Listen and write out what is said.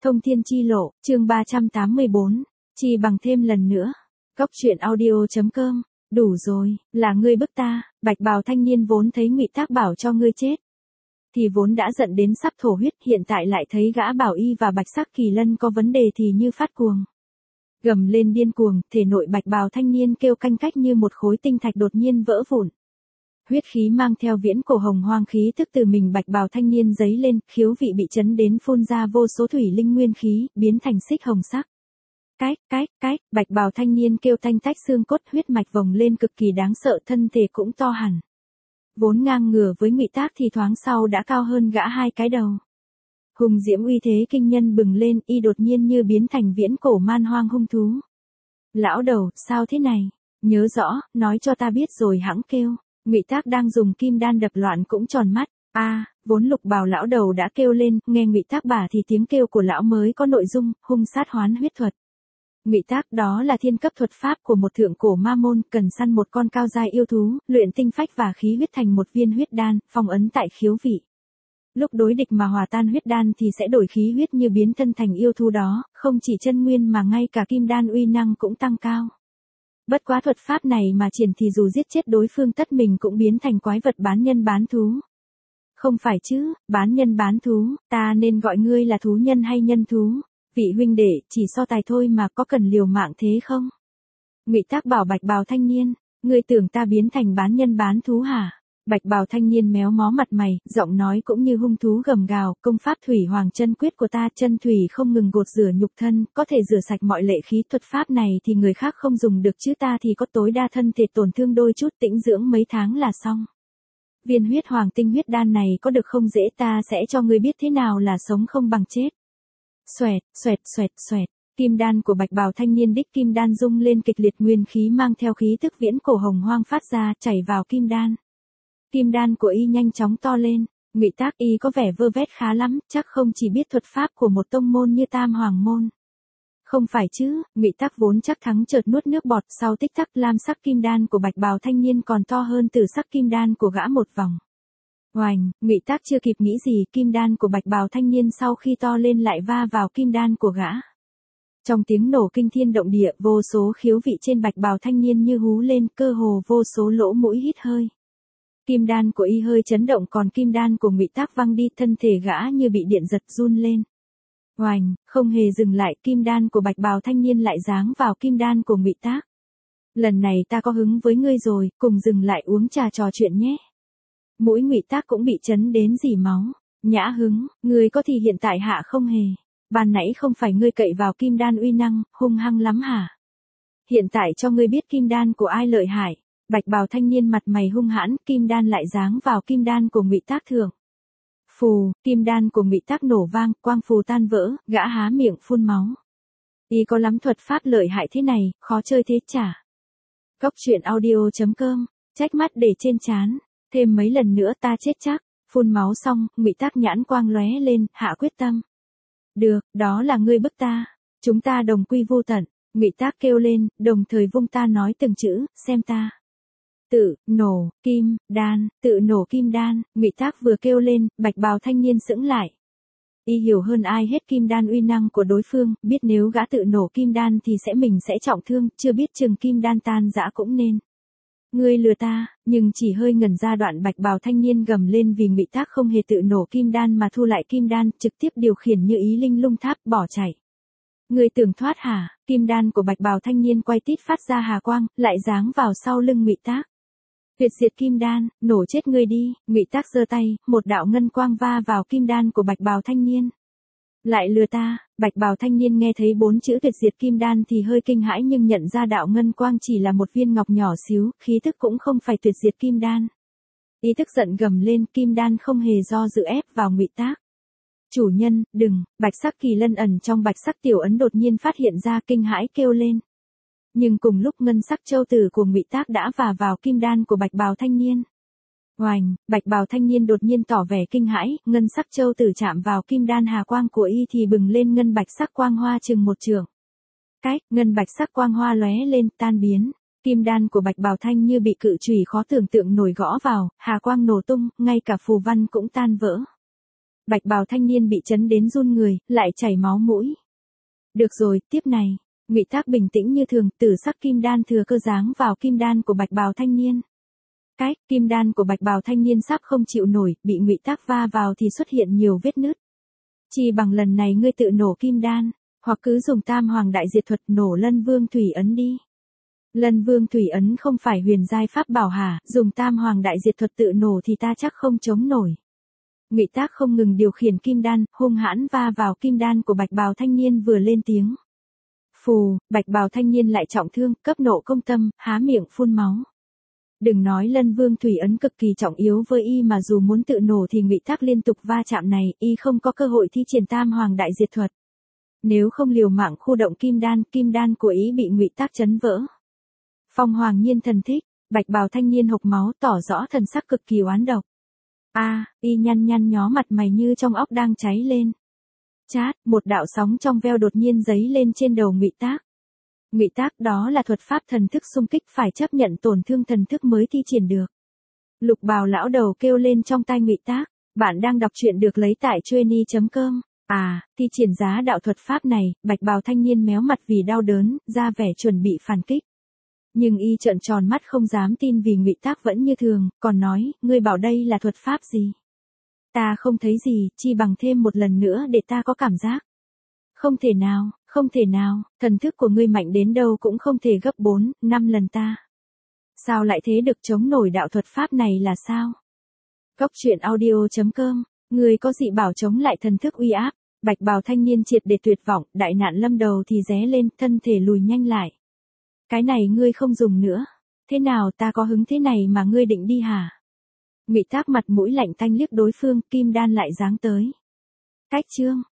Thông thiên chi lộ, chương 384, chi bằng thêm lần nữa. Góc truyện audio.com, đủ rồi, là ngươi bức ta. Bạch bào thanh niên vốn thấy Ngụy Tác bảo cho ngươi chết, thì vốn đã giận đến sắp thổ huyết, hiện tại lại thấy gã Bảo Y và Bạch Sắc Kỳ Lân có vấn đề thì như phát cuồng. Gầm lên điên cuồng, thể nội bạch bào thanh niên kêu canh cách như một khối tinh thạch đột nhiên vỡ vụn. Huyết khí mang theo viễn cổ hồng hoang khí tức từ mình bạch bào thanh niên dấy lên, khiếu vị bị chấn đến phun ra vô số thủy linh nguyên khí, biến thành xích hồng sắc. Cái, bạch bào thanh niên kêu tanh tách xương cốt, huyết mạch vồng lên cực kỳ đáng sợ, thân thể cũng to hẳn. Vốn ngang ngửa với Ngụy Tác thì thoáng sau đã cao hơn gã 2 cái đầu. Hùng diễm uy thế kinh nhân bừng lên, y đột nhiên như biến thành viễn cổ man hoang hung thú. Lão đầu, sao thế này? Nhớ rõ, nói cho ta biết rồi hẵng kêu. Ngụy Tác đang dùng kim đan đập loạn cũng tròn mắt. Vốn Lục Bào lão đầu đã kêu lên, nghe Ngụy Tác bả thì tiếng kêu của lão mới có nội dung, hung sát hoán huyết thuật. Ngụy Tác, đó là thiên cấp thuật pháp của một thượng cổ ma môn, cần săn một con cao giai yêu thú, luyện tinh phách và khí huyết thành một viên huyết đan, phong ấn tại khiếu vị. Lúc đối địch mà hòa tan huyết đan thì sẽ đổi khí huyết như biến thân thành yêu thú đó, không chỉ chân nguyên mà ngay cả kim đan uy năng cũng tăng cao. Bất quá thuật pháp này mà triển thì dù giết chết đối phương tất mình cũng biến thành quái vật bán nhân bán thú. Không phải chứ, bán nhân bán thú, ta nên gọi ngươi là thú nhân hay nhân thú? Vị huynh đệ, chỉ so tài thôi mà, có cần liều mạng thế không? Ngụy Tác bảo bạch bào thanh niên, ngươi tưởng ta biến thành bán nhân bán thú hả? Bạch bào thanh niên méo mó mặt mày, giọng nói cũng như hung thú gầm gào, công pháp thủy hoàng chân quyết của ta, chân thủy không ngừng gột rửa nhục thân, có thể rửa sạch mọi lệ khí, thuật pháp này thì người khác không dùng được chứ ta thì có tối đa thân thể tổn thương đôi chút, tĩnh dưỡng mấy tháng là xong. Viên huyết hoàng tinh huyết đan này có được không dễ, ta sẽ cho ngươi biết thế nào là sống không bằng chết. Xoẹt, kim đan của bạch bào thanh niên đích kim đan rung lên kịch liệt, nguyên khí mang theo khí tức viễn cổ hồng hoang phát ra, chảy vào kim đan. Kim đan của y nhanh chóng to lên. Ngụy Tác, y có vẻ vơ vét khá lắm, chắc không chỉ biết thuật pháp của một tông môn như Tam Hoàng môn. Không phải chứ? Ngụy Tác vốn chắc thắng chợt nuốt nước bọt, sau tích tắc lam sắc kim đan của bạch bào thanh niên còn to hơn từ sắc kim đan của gã một vòng. Oành, Ngụy Tác chưa kịp nghĩ gì, kim đan của bạch bào thanh niên sau khi to lên lại va vào kim đan của gã. Trong tiếng nổ kinh thiên động địa, vô số khiếu vị trên bạch bào thanh niên như hú lên, cơ hồ vô số lỗ mũi hít hơi. Kim đan của y hơi chấn động, còn kim đan của Ngụy Tác văng đi, thân thể gã như bị điện giật run lên. Oành, không hề dừng lại, kim đan của bạch bào thanh niên lại giáng vào kim đan của Ngụy Tác. Lần này ta có hứng với ngươi rồi, cùng dừng lại uống trà trò chuyện nhé. Mũi Ngụy Tác cũng bị chấn đến rỉ máu. Nhã hứng, ngươi có thì hiện tại hạ không hề. Ban nãy không phải ngươi cậy vào kim đan uy năng, hung hăng lắm hả? Hiện tại cho ngươi biết kim đan của ai lợi hại. Bạch bào thanh niên mặt mày hung hãn, kim đan lại giáng vào kim đan của Ngụy Tác thượng. Phù, kim đan của Ngụy Tác nổ vang, quang phù tan vỡ, gã há miệng phun máu. Y có lắm thuật pháp lợi hại thế này, khó chơi thế chả? Góc truyện audio.com, trách mắt để trên trán, thêm mấy lần nữa ta chết chắc. Phun máu xong, Ngụy Tác nhãn quang lóe lên, hạ quyết tâm. Được, đó là ngươi bức ta, chúng ta đồng quy vô tận. Ngụy Tác kêu lên, đồng thời vung ta nói từng chữ, xem ta. Tự nổ kim đan, tự nổ kim đan. Ngụy Tác vừa kêu lên, bạch bào thanh niên sững lại. Y hiểu hơn ai hết kim đan uy năng của đối phương, biết nếu gã tự nổ kim đan thì mình sẽ trọng thương, chưa biết chừng kim đan tan rã cũng nên. Ngươi lừa ta, nhưng chỉ hơi ngẩn ra đoạn bạch bào thanh niên gầm lên vì Ngụy Tác không hề tự nổ kim đan mà thu lại kim đan, trực tiếp điều khiển như ý linh lung tháp, bỏ chạy. Ngươi tưởng thoát hả? Kim đan của bạch bào thanh niên quay tít phát ra hà quang, lại giáng vào sau lưng Ngụy Tác. Tuyệt diệt kim đan, nổ chết ngươi đi. Ngụy Tác giơ tay, một đạo ngân quang va vào kim đan của bạch bào thanh niên. Lại lừa ta. Bạch bào thanh niên nghe thấy 4 chữ tuyệt diệt kim đan thì hơi kinh hãi, nhưng nhận ra đạo ngân quang chỉ là một viên ngọc nhỏ xíu, khí tức cũng không phải tuyệt diệt kim đan. Y tức giận gầm lên, kim đan không hề do dự ép vào Ngụy Tác. Chủ nhân, đừng. Bạch Sắc Kỳ Lân ẩn trong bạch sắc tiểu ấn đột nhiên phát hiện ra, kinh hãi kêu lên. Nhưng cùng lúc ngân sắc châu tử của Ngụy Tác đã vào kim đan của bạch bào thanh niên. Oành, bạch bào thanh niên đột nhiên tỏ vẻ kinh hãi, ngân sắc châu tử chạm vào kim đan hà quang của y thì bừng lên ngân bạch sắc quang hoa chừng một trượng. Ngân bạch sắc quang hoa lóe lên, tan biến. Kim đan của bạch bào thanh như bị cự chùy khó tưởng tượng nổi gõ vào, hà quang nổ tung, ngay cả phù văn cũng tan vỡ. Bạch bào thanh niên bị chấn đến run người, lại chảy máu mũi. Được rồi, tiếp này. Ngụy Tác bình tĩnh như thường, tử sắc kim đan thừa cơ giáng vào kim đan của bạch bào thanh niên. Cái kim đan của bạch bào thanh niên sắp không chịu nổi, bị Ngụy Tác va vào thì xuất hiện nhiều vết nứt. Chỉ bằng lần này ngươi tự nổ kim đan, hoặc cứ dùng Tam Hoàng Đại Diệt Thuật nổ Lân Vương Thủy Ấn đi. Lân Vương Thủy Ấn không phải huyền giai pháp bảo hả, dùng Tam Hoàng Đại Diệt Thuật tự nổ thì ta chắc không chống nổi. Ngụy Tác không ngừng điều khiển kim đan, hung hãn va vào kim đan của bạch bào thanh niên vừa lên tiếng. Phù, bạch bào thanh niên lại trọng thương, cấp nộ công tâm, há miệng phun máu. Đừng nói Lân Vương Thủy Ấn cực kỳ trọng yếu với y mà dù muốn tự nổ thì Ngụy Tác liên tục va chạm này, y không có cơ hội thi triển Tam Hoàng Đại Diệt Thuật. Nếu không liều mạng khu động kim đan của y bị Ngụy Tác chấn vỡ. Phong Hoàng Nhiên thần thích, bạch bào thanh niên hộc máu tỏ rõ thần sắc cực kỳ oán độc. Y nhăn nhăn nhó mặt mày như trong óc đang cháy lên. Chát, một đạo sóng trong veo đột nhiên giấy lên trên đầu Ngụy Tác. Ngụy Tác, đó là thuật pháp thần thức xung kích, phải chấp nhận tổn thương thần thức mới thi triển được. Lục bào lão đầu kêu lên trong tai Ngụy Tác, bạn đang đọc truyện được lấy tại trueni.com. Thi triển giá đạo thuật pháp này, bạch bào thanh niên méo mặt vì đau đớn, ra vẻ chuẩn bị phản kích. Nhưng y trợn tròn mắt không dám tin vì Ngụy Tác vẫn như thường, còn nói, ngươi bảo đây là thuật pháp gì? Ta không thấy gì, chi bằng thêm một lần nữa để ta có cảm giác. Không thể nào, thần thức của ngươi mạnh đến đâu cũng không thể gấp 4, 5 lần ta. Sao lại thế được, chống nổi đạo thuật pháp này là sao? Góc truyện audio.com, ngươi có dị bảo chống lại thần thức uy áp, bạch bào thanh niên triệt để tuyệt vọng, đại nạn lâm đầu thì ré lên, thân thể lùi nhanh lại. Cái này ngươi không dùng nữa. Thế nào, ta có hứng thế này mà ngươi định đi hả? Ngụy Tác mặt mũi lạnh tanh liếc đối phương, kim đan lại giáng tới. Cách chương